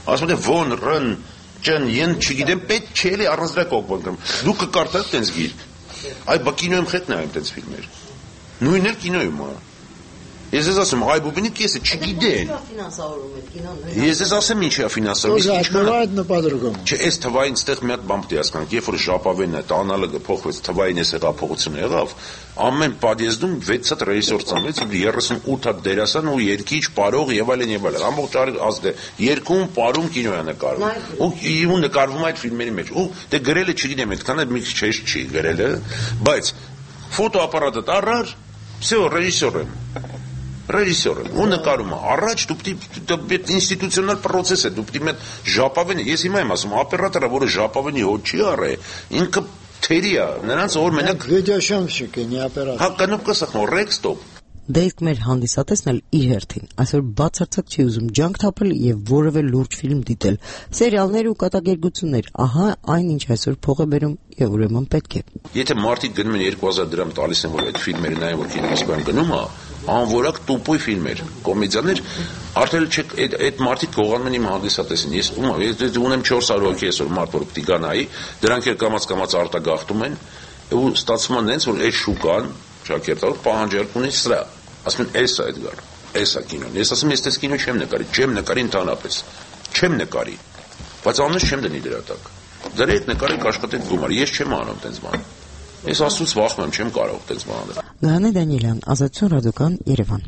ասում են Von Run ջան ին չգիտեմ պետք չէ էլի առանձնակ օգտվում դու կկարտաս տենց գիրք այ բա կինոյում հետ նայում տենց ֆիլմեր նույնն էլ կինոյում է ես ես ասում այ բուբինի կեսը չգիտեն ես ես ասեմ ինչ է ֆինանսավորում ինչքան այդ նպատակում չէ այս թվային ստեղ մի հատ բան պետք է հասկանանք երբ որ ժապավենը տանալը փոխվեց թվային էս հեղափոխությունը եղավ ամեն պադեզդում վեց հատ ռեժիսոր ծնվեց երեսունութ հատ դերասան ու երկիչ պարող եւ այլն եւ այլն ամբողջ ազգը երկում պարում կինո է նկարում ու ու նկարվում այդ ֆիլմերի մեջ ու դե գրելը չգիտեմ այդքան էլ մի քիչ չի գրելը բայց ֆոտոապարատը տարար всё ռեժիսոր եմ ռեժիսոր եմ ու նկարում է առաջ դու պետք է ինստիտուցիոնալ process է դու պետք է ժապավենը ես հիմա եմ ասում օպերատորը որը ժապավենի հոտ չի առե ինքը թերի է նրանց որ մենակ վիդեոշամշիկ է օպերատոր հա կնոպ կսախնո ռեքստոպ Դա իսկ մեր հանդիսատեսն էլ իր հերթին այսօր բացարձակ չի ուզում ջանք թափել եւ որևէ լուրջ ֆիլմ դիտել սերիալներ ու կատակերգություններ ահա այն ինչ այսօր փող է բերում եւ ուրեմն պետք է Եթե մարդիկ գնում են երկու հազար դրամ տալիս են որ այդ ֆիլմերը նայեն որ կինոմոսկվայում գնում է անորակ տուպույ ֆիլմեր կոմեդիաներ արդեն չեք այդ այդ մարդիկ գողանում են իմ հանդիսատեսին ես ունեմ չորս հարյուր հոգի այսօր մարդ որ պիտի գա նայի դրանք էլ կամած կամած արտագաղթում են ու ստացվում է նենց որ այդ շուկան շակերտավոր պահանջարկ ունի սրա ասում են էս է Էդգար էս է կինոն ես ասում ես դες կինո չեմ նկարի չեմ նկարի ընդհանրապես չեմ նկարի բայց անունս չեմ դնի դրա տակ դրա հետ նկարեք աշխատեք գումար ես չեմ անում տենց բան ես աստծուց վախում եմ չեմ կարող տենց բան անել Գայանե Դանիելյան Ազատություն ռադիոկան Երևան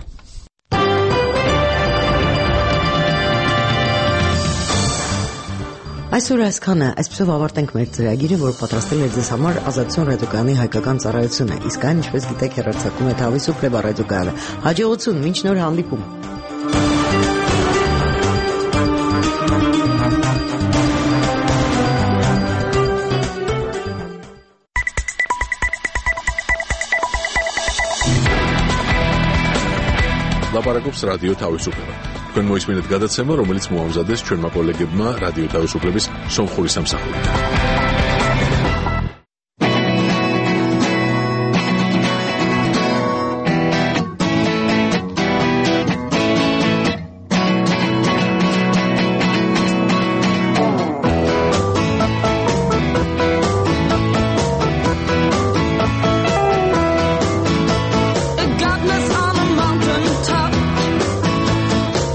Այսօր այսքանը, այսպեսով ավարտենք մեր ծրագիրը, որ պատրաստել է ձեզ համար Ազատություն ռադիոկայանի հայկական ծառայությունը, իսկ այն, ինչպես գիտեք, հեռարձակվում է Թավիսուփլեբա ռադիոկայանը։ Հաջողություն, մինչ նոր հանդիպում։ Լապարակոպս ռադիո Թավիսուփլեբա Când mă uiți gadățemă, româliți mu amzades, cel mai polegedma, radio Tavisuplebis, som xorisam saxuri.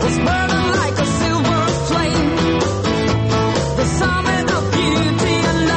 Beauty and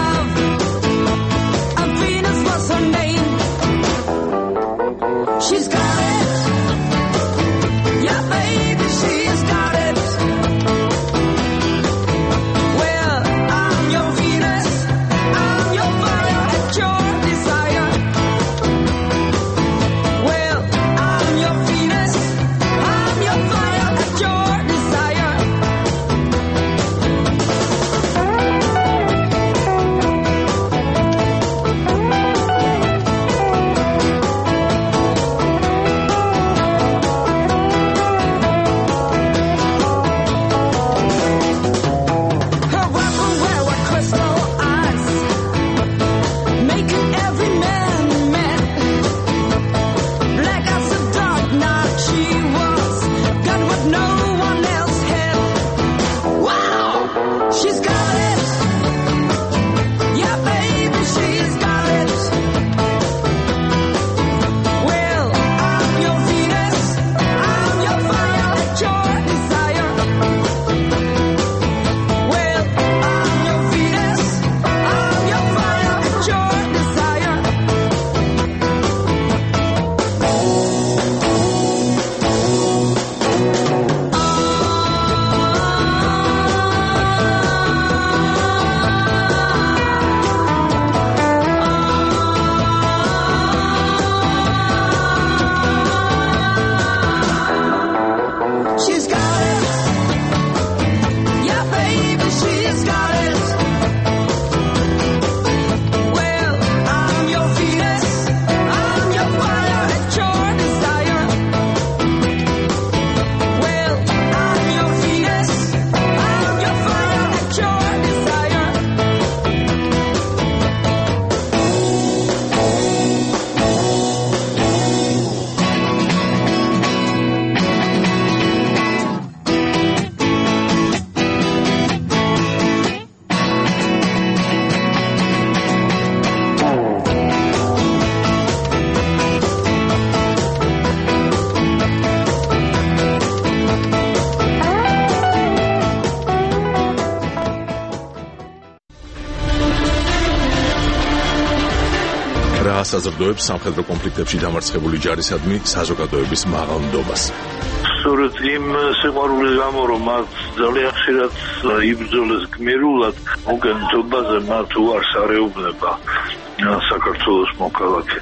რა საზრდოებს სამხედრო კონფლიქტებში დამარცხებული ჯარისადმი საზოგადოების მაღალ ნდობას. სწორედ იმ სიყვარულის გამო, რომ მათ ძალიან ხშირად იბრძოლეს გმირულად, მოგენთობაზე მათ უარს არეუბნება საქართველოს მოქალაქე.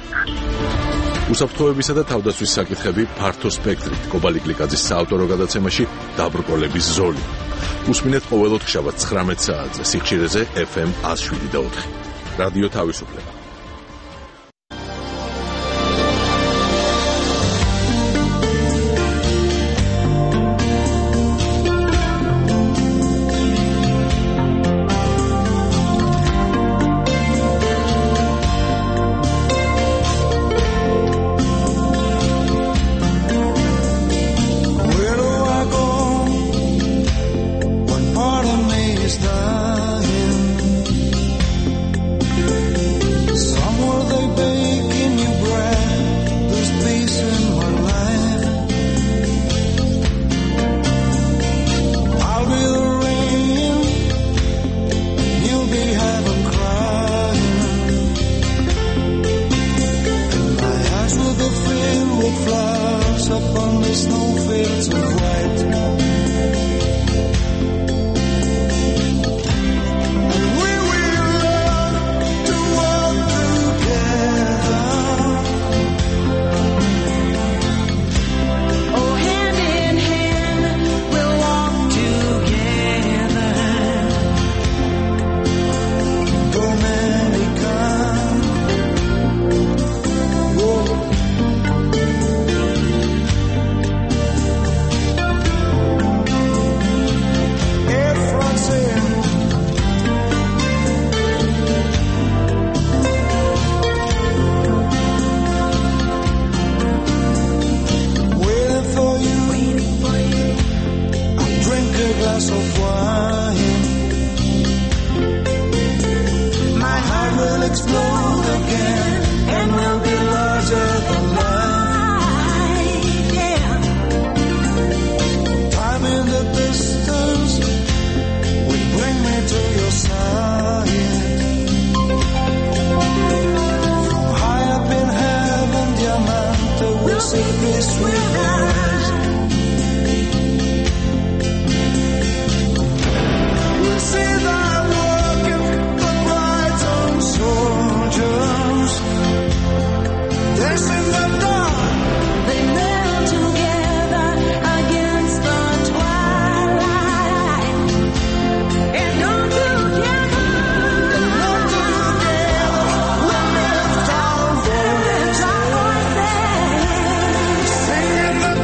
უსაფრთხოებისა და თავდაცვის საკითხები ფართო სპექტრით კობალი კლიკაძის საავტორო გადაცემაში დაბრკოლების ზოლი. უსმინეთ ყოველ ოთხშაბათს ცხრამეტ საათზე სიხშირეზე ეფ ემ one oh seven და four. რადიო თავისუფლება. Singing the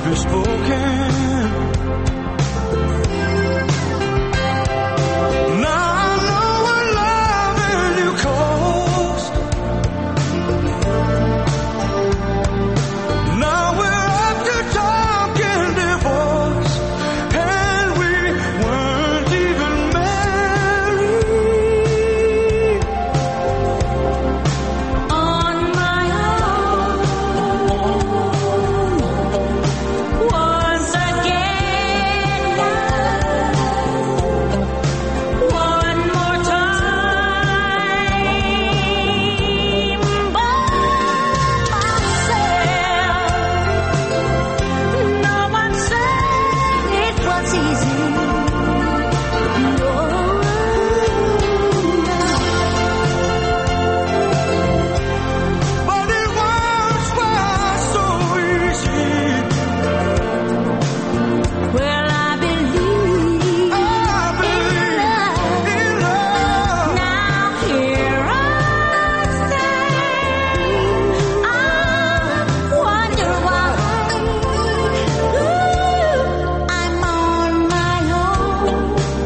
be spoken. Now I know what loving you cost. Now we're up to talking divorce, and we weren't even married. On my own, once again now, one more time, by myself. No one said it was easy. No. But it was was so easy. Well, I believe I believe in love. now here I stand. I wonder why. Ooh, I'm on my own.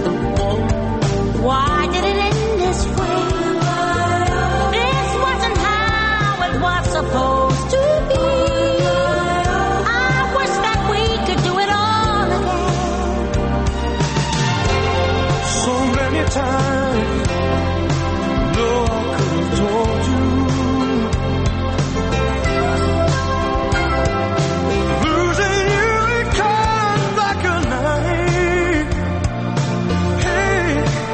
Why did it end this way? This wasn't how it was supposed to be. I wish that we could do it all again. So many times, no, I could have told you. Losing you, it comes like a knife. Hey,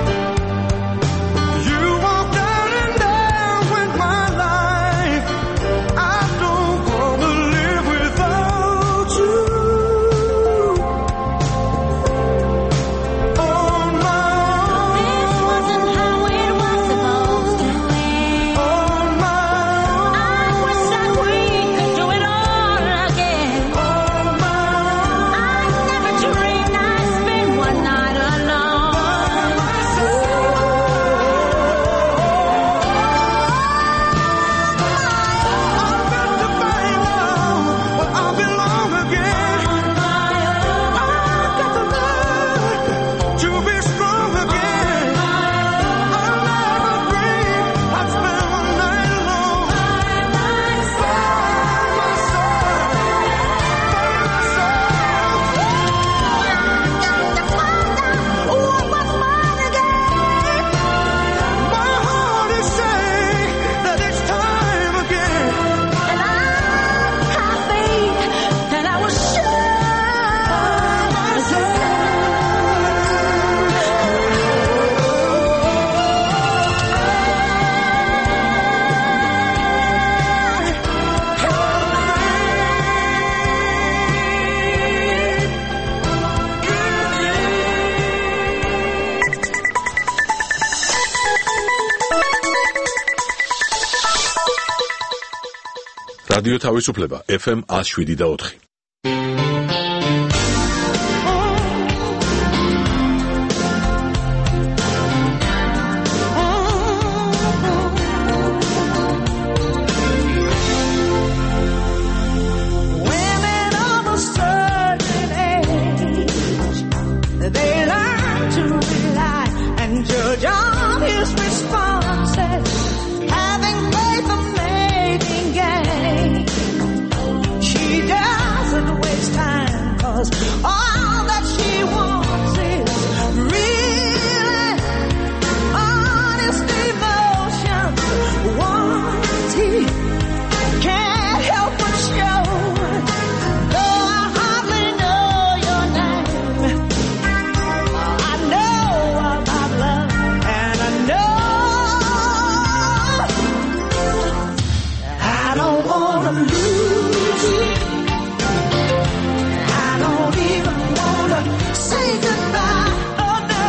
you walked out and down with my life. I don't wanna live without you. On my This wasn't how it was supposed to end. on my I wish that we could do it all again. I never dreamed I'd spend one night alone. I belong again. I've got to learn to be strong again. I never dreamed I'd spend one night alone. By my heart is saying that it's time again. And I have faith, and I was sure რადიო თავისუფლება ეფ ემ one oh seven და four. Women of a certain age, they learn to rely and judge on his responses, having faith of making gain. She doesn't waste time, 'cause all that she wants is real and honest emotion. Once he can't help but show, though I hardly know your name, I know about love, and I know I don't wanna lose you. I don't even wanna say goodbye. Oh no,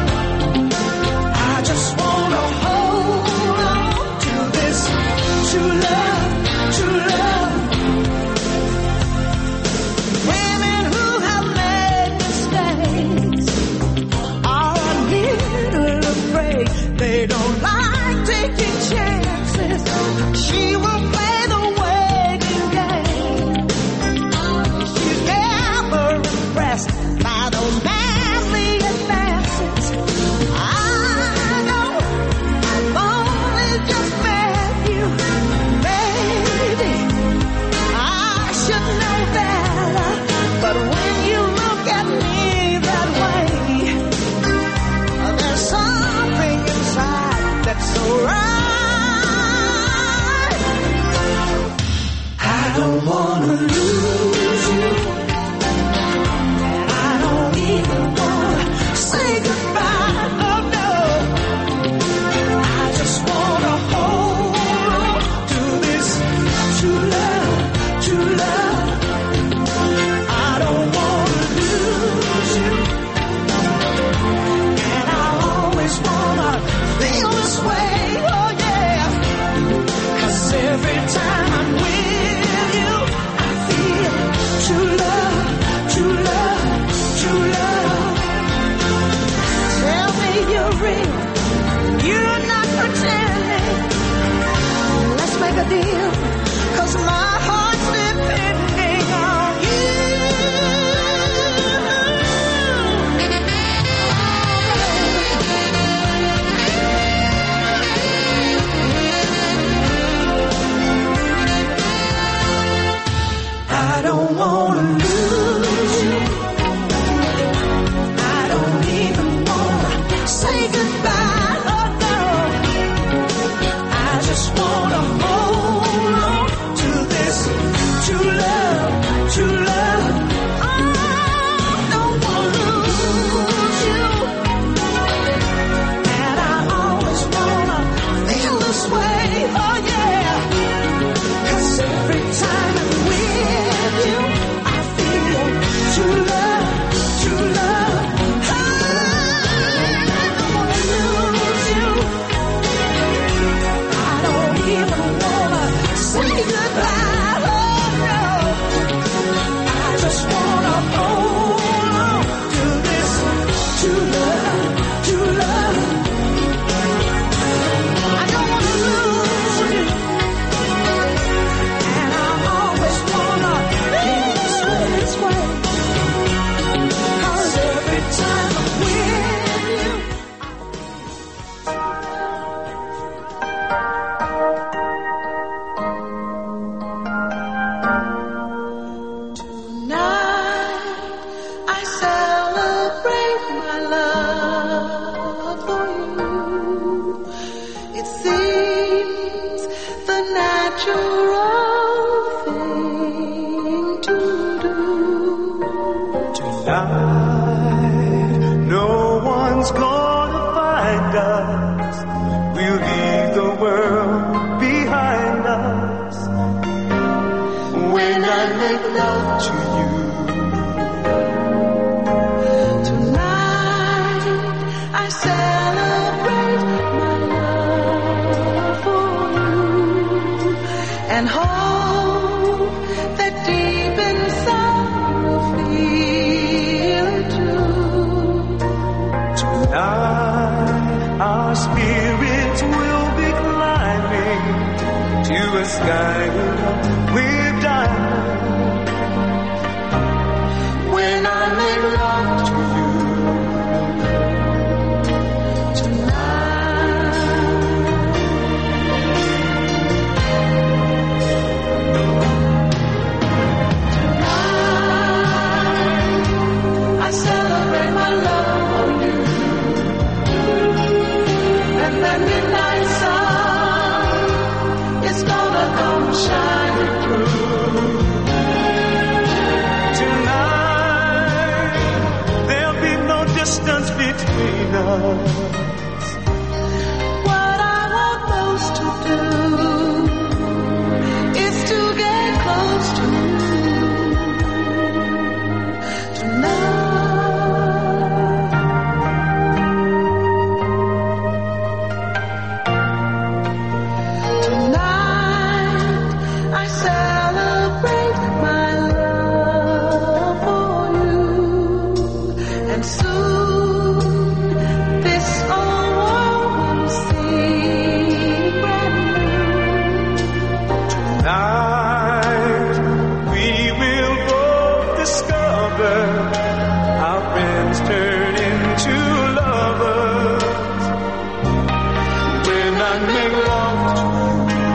I just wanna hold on to this true love, true love. Women who have made mistakes are a little afraid. They don't like taking chances. She will play the waiting game. wanna lose you. I don't even wanna say goodbye, oh no. I just wanna hold on to this true love, true love. I don't wanna lose you. And I always wanna feel this way, oh yeah. 'Cause every time I'm with you, I feel true love, true love. I don't wanna lose you. I don't even wanna say goodbye, oh no. I just wanna hold on to this true love, true love. I don't wanna lose you. And I always wanna feel this way, this way. 'Cause every time I'm with you, tonight I celebrate my love for you. It seems the natural thing to do. Tonight, no one's gonna find us. We'll leave the world behind us. When I make love to you, Tonight I celebrate my love for you and hope that deep inside you'll feel it too. tonight our spirits will be climbing to a sky with diamonds. When I make love to you tonight, tonight I celebrate my love for you, and that midnight sun is gonna come shining through. Tonight there'll be no distance between us. What I want most to do is to get close to you tonight. Tonight I celebrate my love for you, and soon this whole world will seem brand new. Tonight we will both discover our friends turn into lovers. When I make love to you,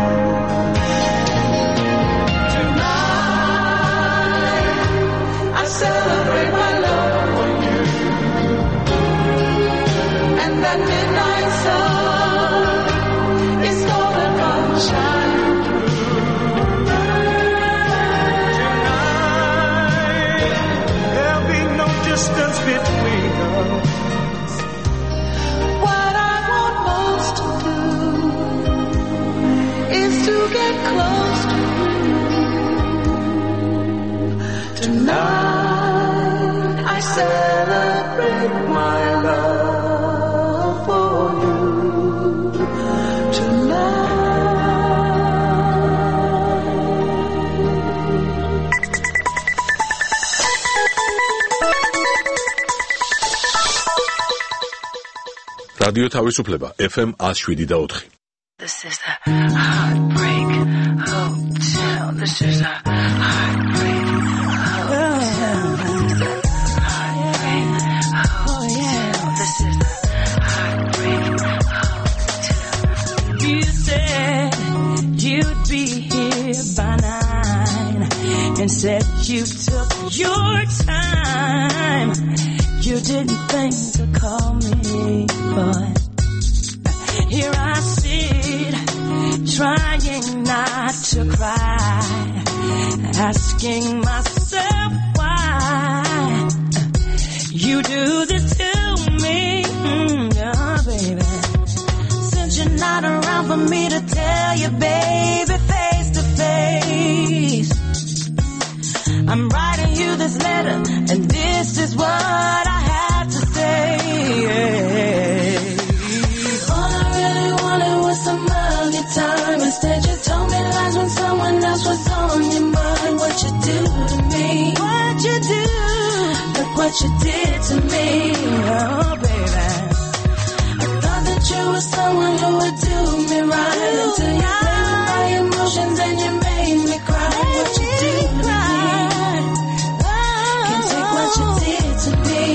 Tonight I celebrate my love for you, and that midnight sun is gonna come shining through. tonight there'll be no distance between us. What I want most to do is to get close to you tonight. I celebrate my love for you tonight. რადიო თავისუფლება ეფ ემ one oh seven და four. This is a heartbreak hotel. This is a heartbreak hotel. Heartbreak hotel. This is a heartbreak hotel. You said you'd be here by nine, and said you took your time. You didn't think to call me, but here I sit, trying not to cry, asking myself why you do this to me, mm, oh, baby. Since you're not around for me to tell you, baby, face to face, I'm writing you this letter, and this is what I have to say. All I really wanted was some of your time. Instead, you told me lies when someone else was on your mind. What you do to me? What you do? Look what you did to me. Oh, baby. I thought that you were someone who would do me right until you played with my emotions and you made me cry. What you do to me? Can't take what you did to me.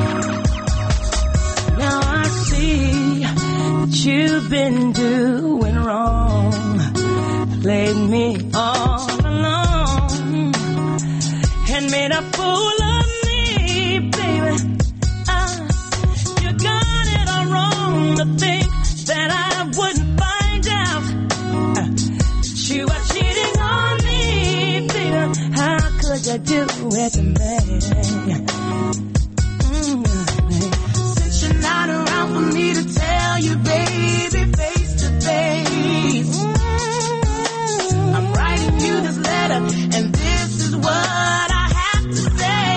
Now I see that you've been doing wrong, played me all alone, and made a fool of me, baby. Uh, you got it all wrong to think that I wouldn't find out uh, that you were cheating on me, baby. How could you do it to me? Mm, since you're not around for me to tell you, baby, face to face, mm, I'm writing you this letter, and this is what I have to say.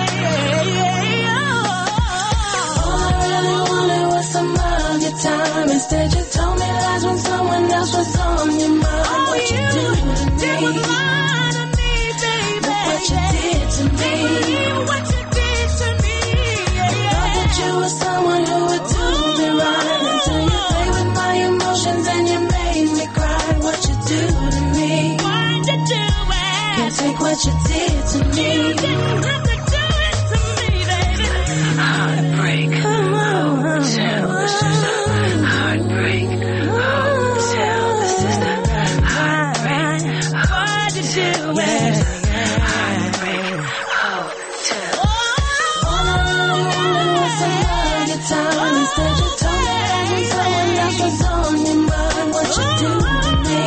Oh, all I really wanted was some of your time. Instead, you told me lies when someone else was on your mind. Oh, what you, you do to me? Did was lying to me, baby. Look what you did to me. What you did to me. Yeah, yeah. I thought that you were someone who would do me right until you played with my emotions and you made me cry. What you do to me? Why'd you do it? Can't take what you did to me. You didn't have to do it to me, baby. Heartbreak. Hotel, this is the heartbreak. Hotel, this is the heartbreak. Why'd you do it? Heartbreak. Hotel. All I really wanted was some of your time. Instead, you told me that when someone else was on your mind. What you do to me?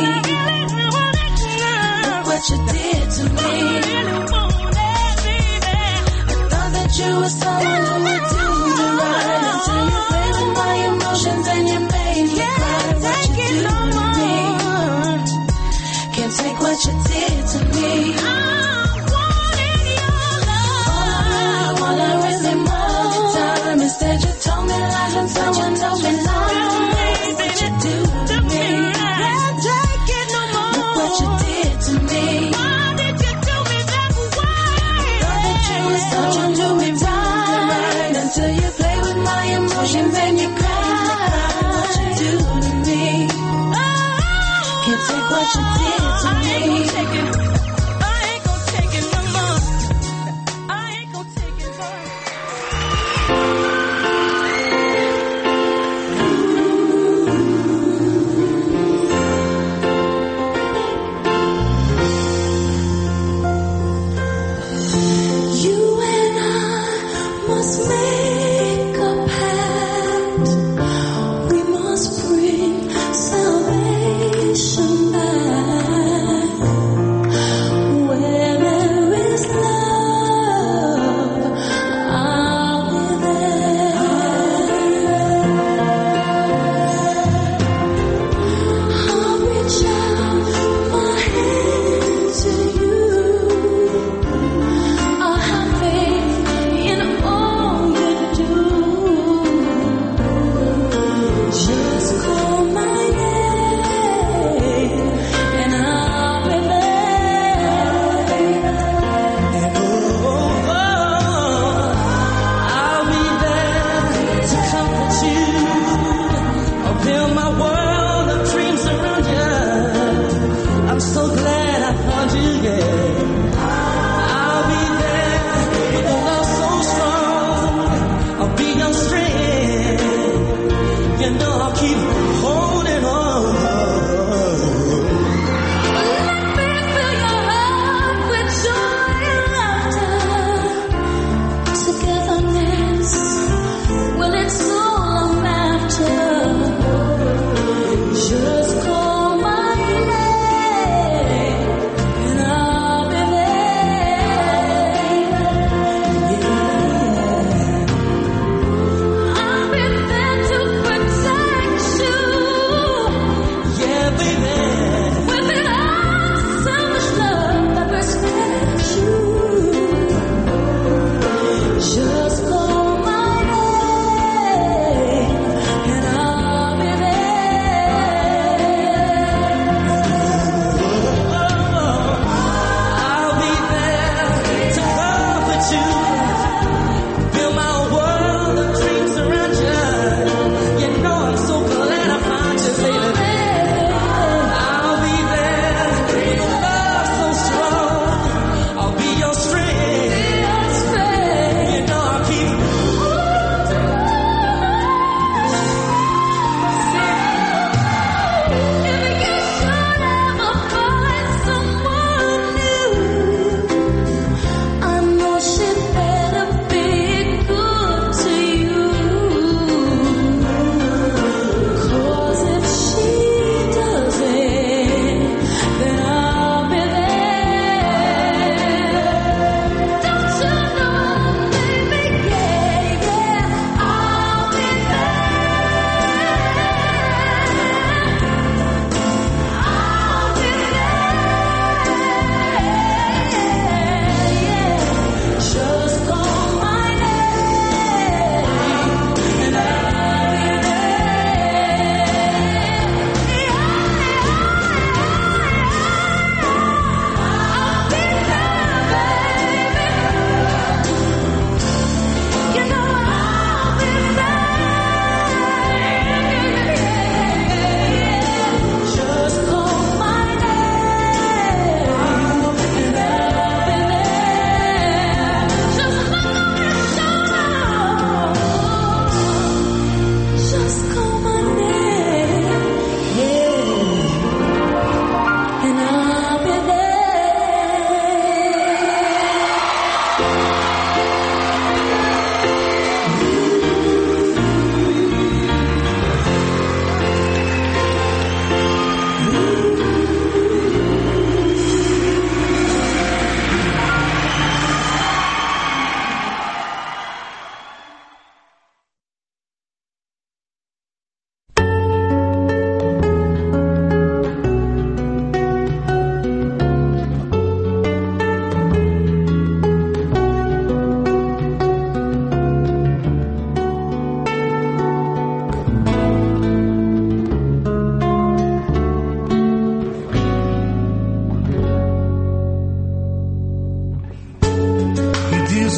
Look what you did to me. I thought that you were someone who would do me right until you played with my emotions and you made me cry. What you do to me? Can't take what you did to me. I wanted your love. All I really wanted was some of your time. Instead, you told me lies when someone else was on your mind. What you do to me? Can't take it no more. Look what you did to me. Why did you do me that way? Thought that you were someone who would right.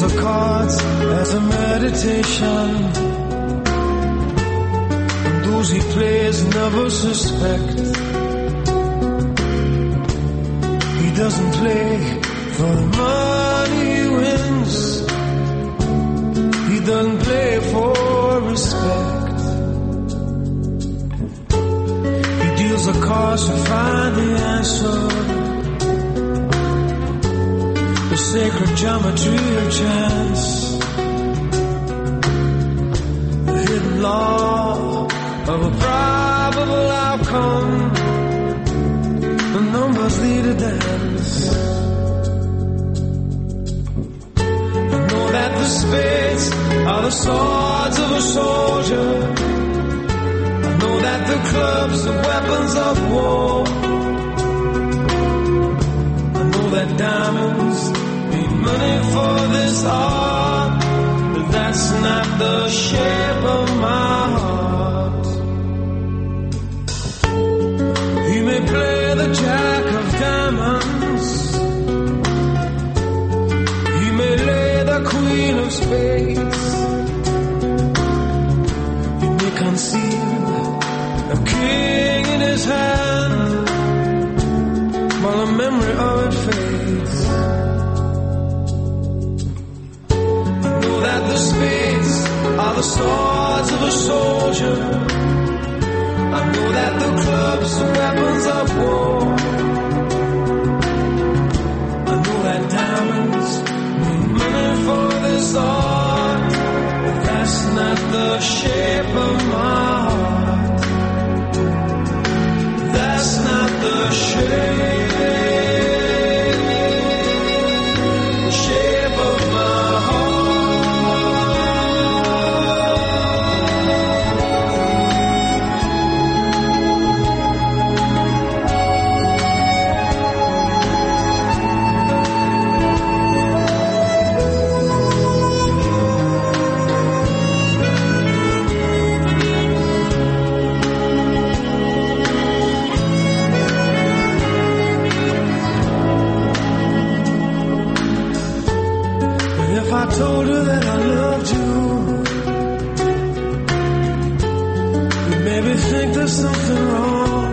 the cards as a meditation, and those he plays never suspect. He doesn't play for the money he wins, he doesn't play for respect. He deals the cards to find the answer, the sacred geometry of chance, the hidden law of a probable outcome. The numbers lead a dance. I know that the spades are the swords of a soldier. I know that the clubs are weapons of war. I know that diamonds need money for this art, but that's not the shape of my heart. He may play the jack of diamonds, he may lay the queen of spades, he may conceal a king in his hand while the memory of it fades. I know that the spades are the swords of a soldier. I know that the clubs are weapons of war. I know that diamonds need money for this art, but that's not the shape of my heart. That's not the shape, the shape of my I told her that I loved you, you made me think there's something wrong.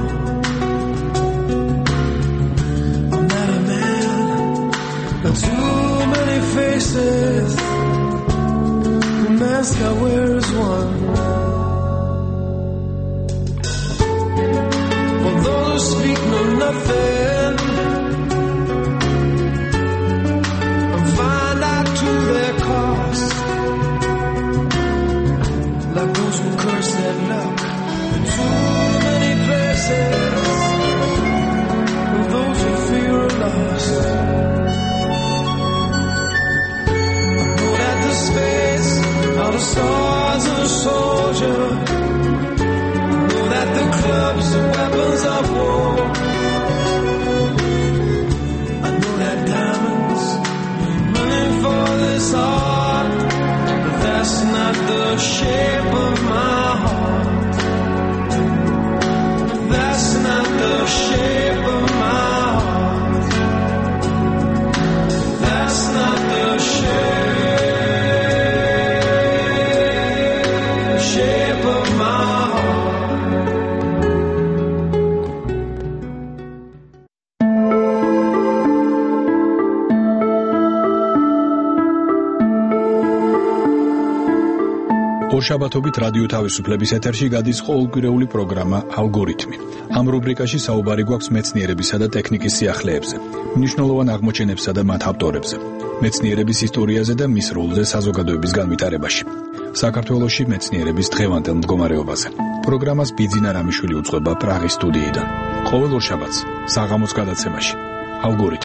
I'm not a man, but too many faces, the mask I wear is one. For those who speak know nothing and find out to their cost, like those who curse their luck in too many places, and those who fear are lost. I know that the spades are the swords of a soldier. I know that the clubs are weapons of war. I know that diamonds need money for this art, but that's not the shape of my heart. That's not the shape of my heart. That's not the shape, shape of my heart. ორშაბათობით რადიო თავისუფლების ეთერში გადის ყოველკვირეული პროგრამა ალგორითმი. ამ რუბრიკაში საუბარი გვაქვს მეცნიერებისა და ტექნიკის სიახლეებზე, მნიშვნელოვან აღმოჩენებსა და მათ ავტორებზე, მეცნიერების ისტორიაზე და მის როლზე საზოგადოების განვითარებაში. საქართველოში მეცნიერების დღევანდელ მდგომარეობაზე. პროგრამას ბიძინა რამიშვილი უძღვება პრაღის სტუდიიდან. ყოველ ორშაბათს საღამოს გადაცემაში ალგორითმი.